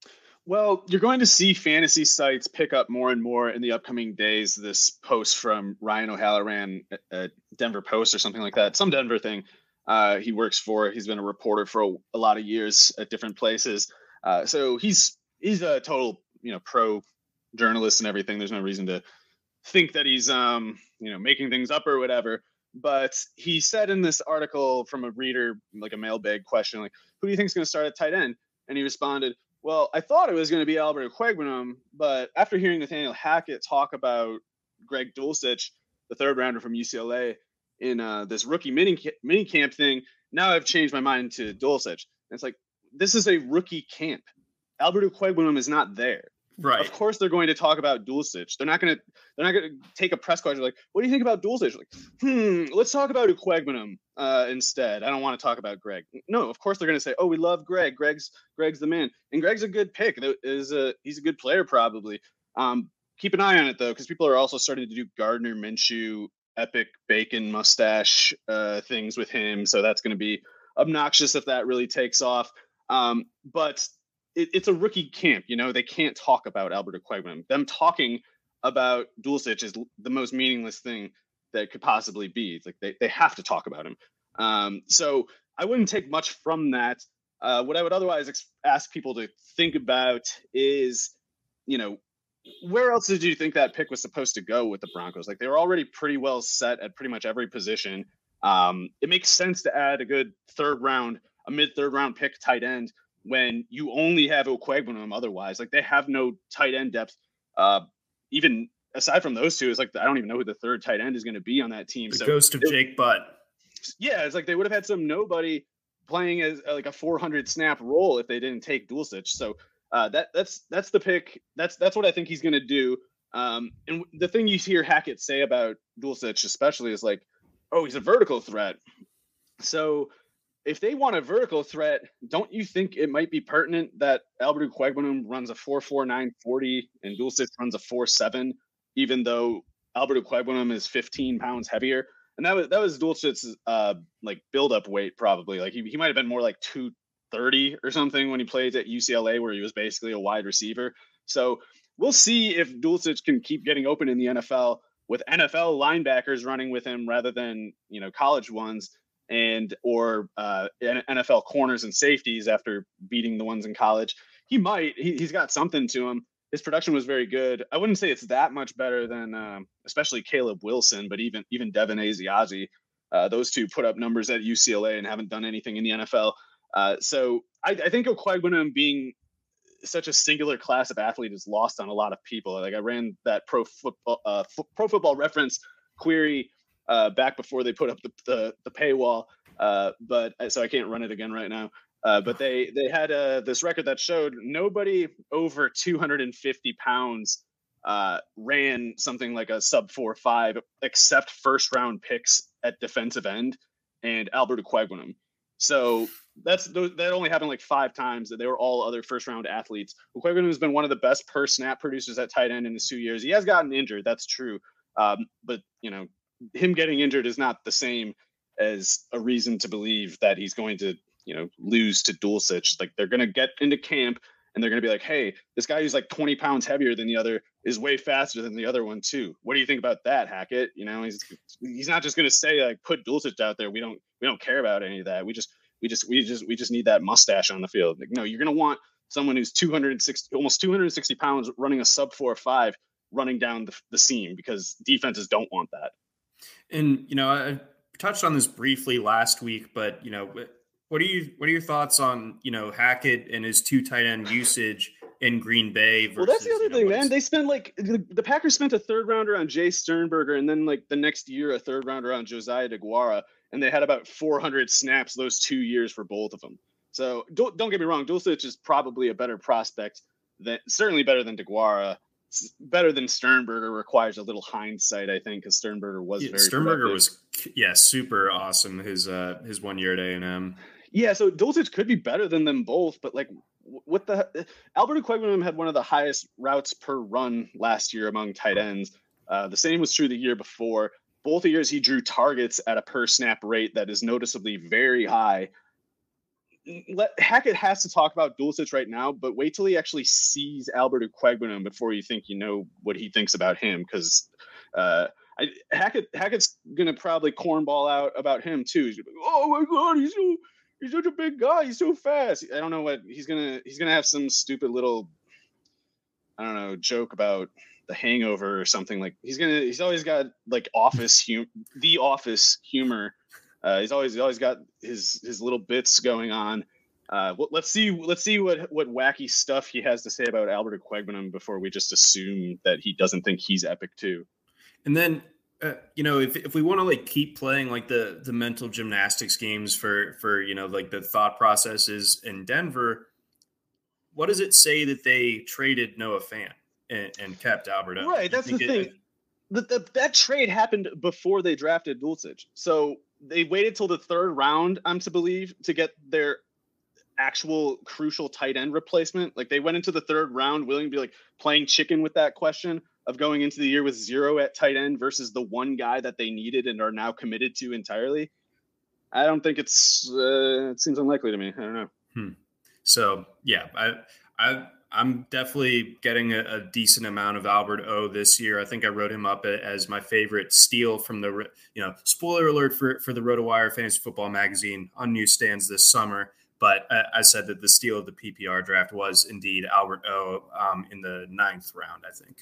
Well, you're going to see fantasy sites pick up more and more in the upcoming days. This post from Ryan O'Halloran at Denver Post or something like that, some Denver thing. Uh, he works for. He's been a reporter for a, a lot of years at different places. Uh, so he's he's a total you know pro journalist and everything. There's no reason to think that he's um you know making things up or whatever. But he said in this article from a reader, like a mailbag question, like, who do you think is going to start at tight end? And he responded, well, I thought it was going to be Albert Okwuegbunam, but after hearing Nathaniel Hackett talk about Greg Dulcich, the third rounder from U C L A, in uh, this rookie mini mini camp thing, now I've changed my mind to Dulcich. And it's like, this is a rookie camp. Albert Okwuegbunam is not there. Right. Of course, they're going to talk about Dulcich. They're not going to. They're not going to take a press conference like, "What do you think about Dulcich?" Like, hmm, let's talk about Okwuegbunam uh, instead. I don't want to talk about Greg. No, of course they're going to say, "Oh, we love Greg. Greg's Greg's the man." And Greg's a good pick. Is a he's a good player probably. Um, keep an eye on it though, because people are also starting to do Gardner Minshew epic bacon mustache uh, things with him. So that's going to be obnoxious if that really takes off. Um, but it, it's a rookie camp. You know, they can't talk about Albert Okwuegbunam. Them talking about Dulcich is the most meaningless thing that could possibly be. It's like they, they have to talk about him. Um, so I wouldn't take much from that. Uh, what I would otherwise ex- ask people to think about is, you know, where else did you think that pick was supposed to go with the Broncos? Like, they were already pretty well set at pretty much every position. Um, it makes sense to add a good third round, a mid third round pick tight end when you only have Okwuegbunam otherwise. Like, they have no tight end depth. Uh, even aside from those two, it's like I don't even know who the third tight end is going to be on that team. The so ghost of it, Jake Butt. Yeah, it's like they would have had some nobody playing as uh, like a four hundred snap role if they didn't take Dulcich. So uh, that that's that's the pick. That's that's what I think he's going to do. Um, and the thing you hear Hackett say about Dulcich, especially, is like, oh, he's a vertical threat. So if they want a vertical threat, don't you think it might be pertinent that Albert Okwuegbunam runs a four four nine forty and Dulcich runs a four seven, even though Albert Okwuegbunam is fifteen pounds heavier? And that was that was Dulcich's uh, like build-up weight probably. Like he, he might have been more like two thirty or something when he played at U C L A, where he was basically a wide receiver. So we'll see if Dulcich can keep getting open in the N F L with N F L linebackers running with him rather than, you know, college ones, and or uh, N F L corners and safeties after beating the ones in college. He might. He, he's got something to him. His production was very good. I wouldn't say it's that much better than, um, especially Caleb Wilson, but even even Devin Asiasi. Uh, those two put up numbers at U C L A and haven't done anything in the N F L. Uh, so I, I think Okwuegbunam being such a singular class of athlete is lost on a lot of people. Like I ran that pro football uh, f- pro football reference query uh, back before they put up the the, the paywall, uh, but so I can't run it again right now. Uh, but they they had uh, this record that showed nobody over two hundred fifty pounds uh, ran something like a sub four five except first round picks at defensive end and Albert Okwuegbunam. So that's that only happened like five times. That they were all other first round athletes. Okwuegbunam has been one of the best per snap producers at tight end in his two years. He has gotten injured, that's true, um, but you know him getting injured is not the same as a reason to believe that he's going to, you know, lose to Dulcich. Like they're going to get into camp and they're going to be like, hey, this guy who's like twenty pounds heavier than the other is way faster than the other one too. What do you think about that, Hackett? You know, he's he's not just going to say like put Dulcich out there. We don't we don't care about any of that. We just We just we just we just need that mustache on the field. Like, no, you're going to want someone who's two hundred sixty, almost two hundred sixty pounds, running a sub four five, running down the, the seam, because defenses don't want that. And you know, I touched on this briefly last week, but you know, what are you what are your thoughts on you know Hackett and his two tight end usage in Green Bay? Versus, well, that's the other you know, thing, man. They spent like the, the Packers spent a third rounder on Jay Sternberger, and then like the next year a third rounder on Josiah DeGuara, and they had about four hundred snaps those two years for both of them. So don't don't get me wrong, Dulcich is probably a better prospect, than certainly better than DeGuara. Better than Sternberger. Requires a little hindsight, I think, because Sternberger was yeah, very Sternberger productive. was yeah super awesome. His uh his one year at A and M. Yeah, so Dulcich could be better than them both, but like, what the Albert Okwuegbunam had one of the highest routes per run last year among tight ends. Uh, the same was true the year before. Both the years he drew targets at a per snap rate that is noticeably very high. Let, Hackett has to talk about Dulcich right now, but wait till he actually sees Albert Okwuegbunam before you think you know what he thinks about him, because uh, I, Hackett Hackett's gonna probably cornball out about him too. He's gonna be, oh my god, he's so he's such a big guy, he's so fast. I don't know what he's gonna he's gonna have some stupid little I don't know joke about The Hangover or something. Like he's gonna he's always got like office hum the office humor. Uh, he's always he's always got his his little bits going on. Uh, well, let's see let's see what what wacky stuff he has to say about Albert Okwuegbunam before we just assume that he doesn't think he's epic too. And then uh, you know if if we want to like keep playing like the the mental gymnastics games for for you know like the thought processes in Denver, what does it say that they traded Noah Fant and, and kept Albert O? Right, that's the it, thing. The, the, that trade happened before they drafted Dulcich, so they waited till the third round, I'm to believe, to get their actual crucial tight end replacement. Like they went into the third round willing to be like playing chicken with that question of going into the year with zero at tight end versus the one guy that they needed and are now committed to entirely. I don't think it's, uh, it seems unlikely to me. I don't know. Hmm. So yeah, I, I, I'm definitely getting a, a decent amount of Albert O this year. I think I wrote him up as my favorite steal from the, you know, spoiler alert for, for the RotoWire Fantasy Football Magazine on newsstands this summer. But I, I said that the steal of the P P R draft was indeed Albert O um, in the ninth round, I think.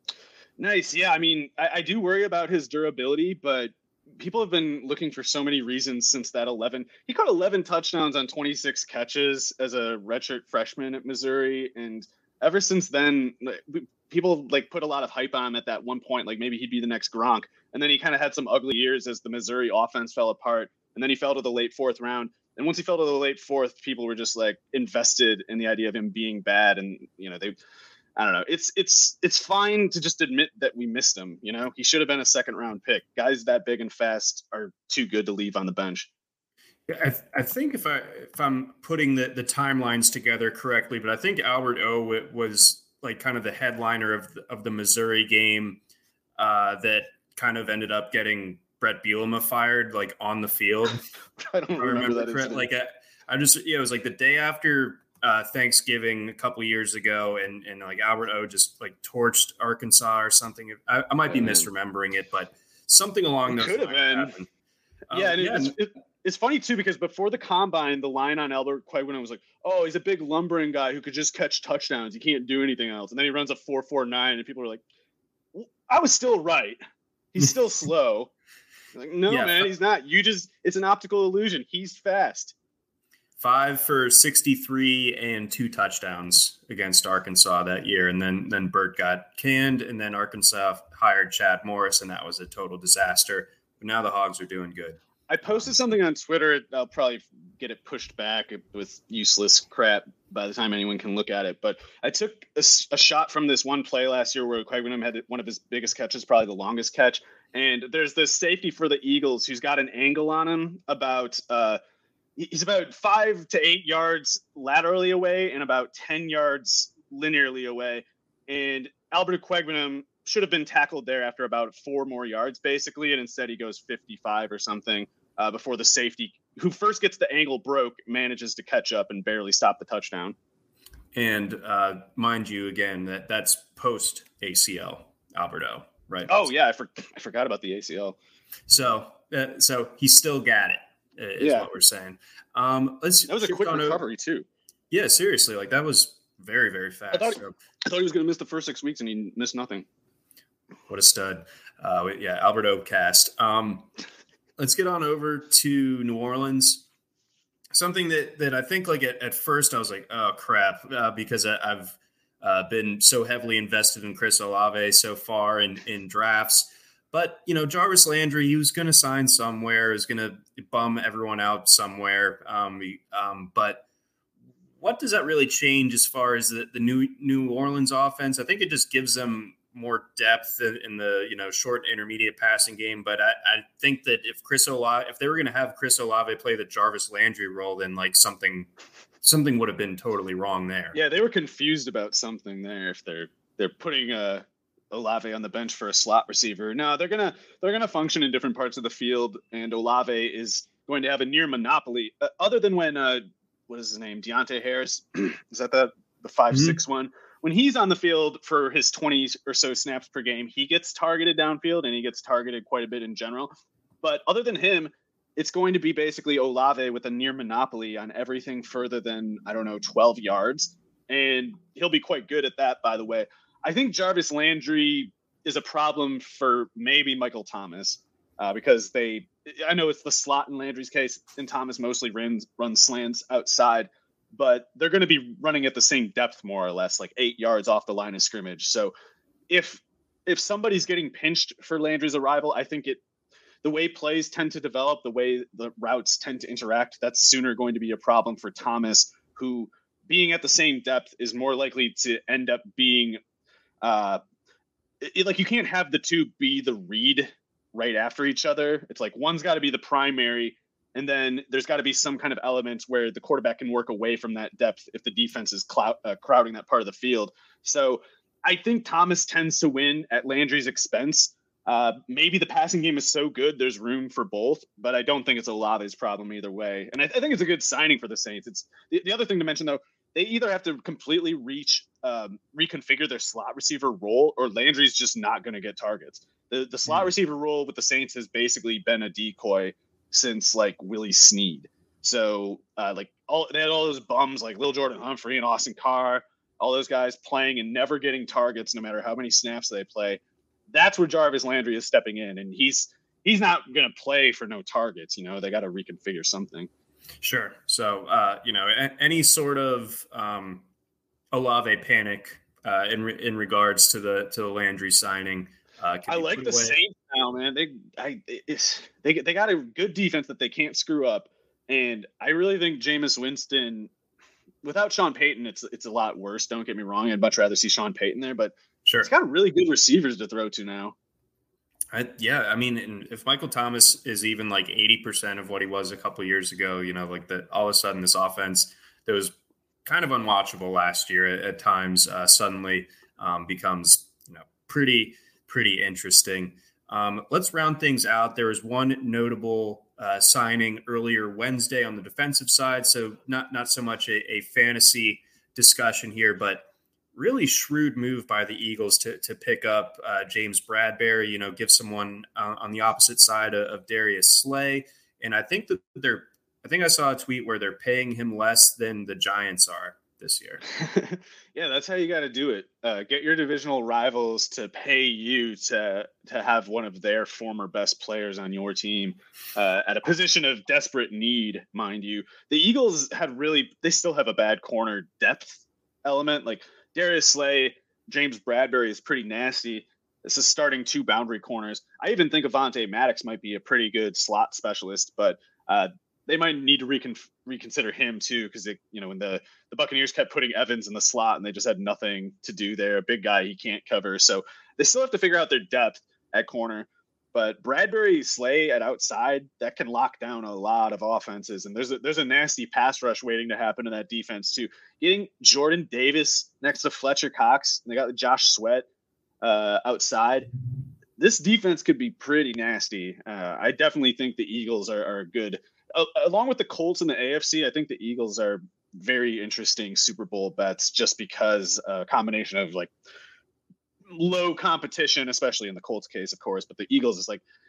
Nice. Yeah. I mean, I, I do worry about his durability, but people have been looking for so many reasons since that eleven. He caught eleven touchdowns on twenty-six catches as a redshirt freshman at Missouri, and ever since then, people like put a lot of hype on him at that one point. Like maybe he'd be the next Gronk, and then he kind of had some ugly years as the Missouri offense fell apart, and then he fell to the late fourth round. And once he fell to the late fourth, people were just like invested in the idea of him being bad, and you know they. I don't know. It's it's it's fine to just admit that we missed him. You know, he should have been a second round pick. Guys that big and fast are too good to leave on the bench. Yeah, I, th- I think if I if I'm putting the, the timelines together correctly, but I think Albert O was like kind of the headliner of the, of the Missouri game uh, that kind of ended up getting Brett Bielema fired like on the field. I don't I remember, remember that. Correct. Like I, I just yeah, it was like the day after. Uh, Thanksgiving a couple years ago, and and like Albert O just like torched Arkansas or something. I, I might be mm. misremembering it, but something along those lines. Could have been. Um, yeah, and yeah. It's, it, it's funny too because before the combine, the line on Albert Okwuegbunam was like, "Oh, he's a big lumbering guy who could just catch touchdowns. He can't do anything else." And then he runs a four four nine, and people are like, "I was still right. He's still slow." Like, no, yeah, man, he's not. You just it's an optical illusion. He's fast. Five for sixty-three and two touchdowns against Arkansas that year. And then, then Burt got canned, and then Arkansas hired Chad Morris, and that was a total disaster. But now the Hogs are doing good. I posted something on Twitter. I'll probably get it pushed back with useless crap by the time anyone can look at it. But I took a, a shot from this one play last year where Okwuegbunam had one of his biggest catches, probably the longest catch. And there's this safety for the Eagles who's got an angle on him about uh, – he's about five to eight yards laterally away and about ten yards linearly away. And Albert Okwuegbunam should have been tackled there after about four more yards, basically. And instead he goes fifty-five or something uh, before the safety, who first gets the angle broke, manages to catch up and barely stop the touchdown. And uh, mind you, again, that that's post A C L, Albert O, right? Oh, yeah. I, for, I forgot about the A C L. So, uh, so he still got it. is yeah. what we're saying. Um, let's that was a quick recovery over. too. Yeah, seriously, like that was very, very fast. I thought, so. I thought he was going to miss the first six weeks, and he missed nothing. What a stud. Uh, yeah, Albert O cast. Um, let's get on over to New Orleans. Something that that I think like at, at first I was like, oh, crap, uh, because I, I've uh, been so heavily invested in Chris Olave so far in, in drafts. But, you know, Jarvis Landry, he was going to sign somewhere, is going to bum everyone out somewhere. Um, um, but what does that really change as far as the, the new New Orleans offense? I think it just gives them more depth in, in the, you know, short intermediate passing game. But I, I think that if Chris Olave, if they were going to have Chris Olave play the Jarvis Landry role, then like something, something would have been totally wrong there. Yeah. They were confused about something there. If they're, they're putting a Olave on the bench for a slot receiver. No, they're going to, they're going to function in different parts of the field. And Olave is going to have a near monopoly uh, other than when, uh, what is his name? Deontay Harris. Is that the, the five, mm-hmm. six one? When he's on the field for his twenty or so snaps per game, he gets targeted downfield and he gets targeted quite a bit in general. But other than him, it's going to be basically Olave with a near monopoly on everything further than, I don't know, twelve yards. And he'll be quite good at that, by the way. I think Jarvis Landry is a problem for maybe Michael Thomas uh, because they, I know it's the slot in Landry's case, and Thomas mostly runs, runs slants outside. But they're going to be running at the same depth, more or less, like eight yards off the line of scrimmage. So if if somebody's getting pinched for Landry's arrival, I think it the way plays tend to develop, the way the routes tend to interact, that's sooner going to be a problem for Thomas, who being at the same depth is more likely to end up being uh, it, like you can't have the two be the read right after each other. It's like one's got to be the primary. And then there's got to be some kind of element where the quarterback can work away from that depth if the defense is clou- uh, crowding that part of the field. So I think Thomas tends to win at Landry's expense. Uh, maybe the passing game is so good there's room for both, but I don't think it's Olave's problem either way. And I, I think it's a good signing for the Saints. It's the, the other thing to mention, though, they either have to completely reach, um, reconfigure their slot receiver role, or Landry's just not going to get targets. The, the slot mm-hmm. receiver role with the Saints has basically been a decoy since like Willie Snead. So uh, like all they had all those bums like Lil Jordan Humphrey and Austin Carr, all those guys playing and never getting targets no matter how many snaps they play. That's where Jarvis Landry is stepping in, and he's he's not going to play for no targets. You know, they got to reconfigure something. Sure. So uh, you know, a- any sort of um, Olave panic uh, in re- in regards to the to the Landry signing. Uh, I like the away. Saints now, man. They, I, it's, they, they got a good defense that they can't screw up, and I really think Jameis Winston, without Sean Payton, it's it's a lot worse. Don't get me wrong; I'd much rather see Sean Payton there, but sure, he's got really good receivers to throw to now. I, yeah, I mean, if Michael Thomas is even like eighty percent of what he was a couple of years ago, you know, like that, all of a sudden this offense that was kind of unwatchable last year at, at times uh, suddenly um, becomes, you know, pretty. pretty interesting. Um, let's round things out. There was one notable uh, signing earlier Wednesday on the defensive side. So not, not so much a, a fantasy discussion here, but really shrewd move by the Eagles to, to pick up uh, James Bradberry, you know, give someone uh, on the opposite side of, of Darius Slay. And I think that they're, I think I saw a tweet where they're paying him less than the Giants are this year. Yeah, that's how you got to do it. Uh, get your divisional rivals to pay you to to have one of their former best players on your team uh, at a position of desperate need, mind you. The Eagles had really, they still have a bad corner depth element. Like Darius Slay, James Bradberry is pretty nasty. This is starting two boundary corners. I even think Avonte Maddox might be a pretty good slot specialist, but uh, they might need to recon- reconsider him too, because you know when the, the Buccaneers kept putting Evans in the slot and they just had nothing to do there. A big guy he can't cover, so they still have to figure out their depth at corner. But Bradberry, Slay at outside, that can lock down a lot of offenses, and there's a, there's a nasty pass rush waiting to happen in that defense too. Getting Jordan Davis next to Fletcher Cox, and they got Josh Sweat uh, outside. This defense could be pretty nasty. Uh, I definitely think the Eagles are, are good. Uh, along with the Colts in the A F C, I think the Eagles are very interesting Super Bowl bets just because a combination of like low competition, especially in the Colts case, of course, but the Eagles is like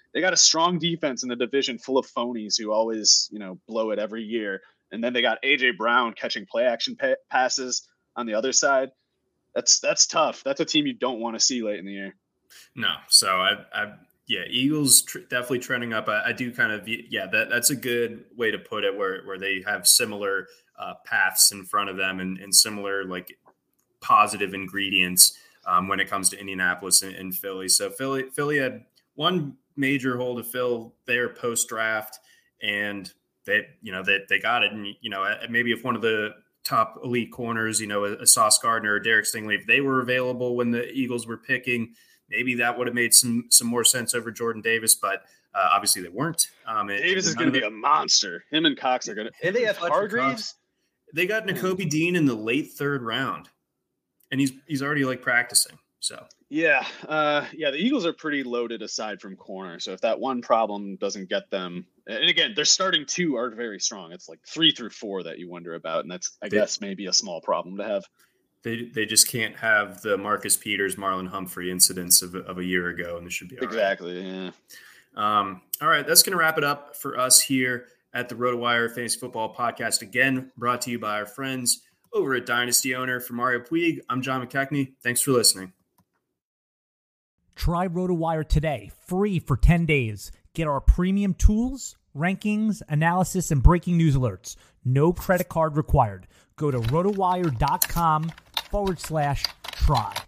they got a strong defense in a division full of phonies who always, you know, blow it every year. And then they got A J Brown catching play action pa- passes on the other side. That's that's tough. That's a team you don't want to see late in the year. No. So I, I yeah, Eagles tr- definitely trending up. I, I do kind of, yeah, that that's a good way to put it, where where they have similar uh, paths in front of them and, and similar like positive ingredients um, when it comes to Indianapolis and, and Philly. So Philly Philly had one major hole to fill there post draft, and they you know they they got it. And you know maybe if one of the top elite corners, you know, a, a Sauce Gardner or Derek Stingley, if they were available when the Eagles were picking, maybe that would have made some some more sense over Jordan Davis, but uh, obviously they weren't. Um, it, Davis is going to be a monster. Him and Cox are going to. And they have Hargreaves. They got Nakobe Dean in the late third round, and he's he's already like practicing. So yeah, uh, yeah, the Eagles are pretty loaded aside from corner. So if that one problem doesn't get them, and again, their starting two are very strong. It's like three through four that you wonder about, and that's I they, guess maybe a small problem to have. They they just can't have the Marcus Peters, Marlon Humphrey incidents of, of a year ago, and this should be all exactly. Right. Yeah. Um, all right, that's going to wrap it up for us here at the RotoWire Fantasy Football Podcast. Again, brought to you by our friends over at Dynasty Owner. For Mario Puig, I'm John McKechnie. Thanks for listening. Try RotoWire today, free for ten days. Get our premium tools, rankings, analysis, and breaking news alerts. No credit card required. Go to rotowire.com forward slash try.